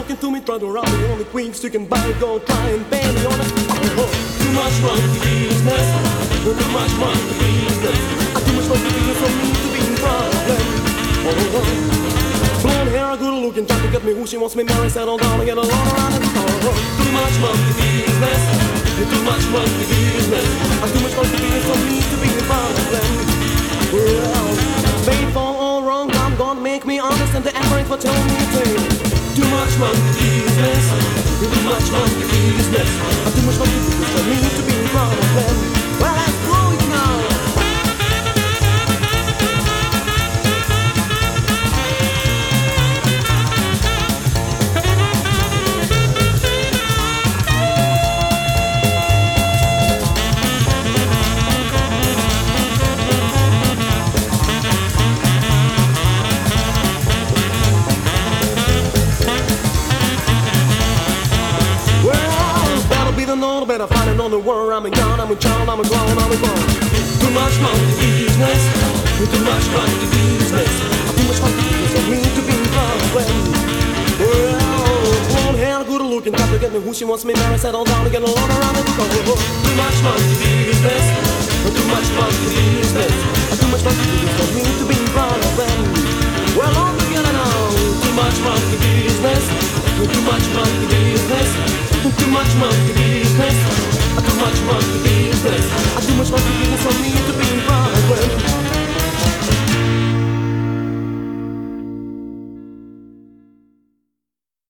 looking through me, trying to rob me on the queens. You can buy it, go try and pay me on it. Too much monkey business. Too much monkey business. Too much monkey business for me to be in problem. Blonde hair, good looking, trying to get me who she wants me married, settle down and get along around it. Too much monkey business. Too much monkey business. Too much monkey business for me to be in problem. Well, made for all wrong, I'm gonna make me understand the effort for telling me to too much monkey business. Too much monkey business. Too much monkey business for me to be in problem. Well, let's go now. Better find it on the world. I'm a young, I'm a child, I'm a grown, I'm a grown. Too much monkey business. Too much monkey business. Too much monkey business for me to be involved. Well, blonde hair, good looking, got to get me who she wants me married, settle down and get along around it. Too much monkey business. Too much monkey business. Too much monkey business for me to be involved. Well, all together now. Too much monkey business. Too much monkey business. Too much monkey business. Too much monkey business. Too much monkey business for me to be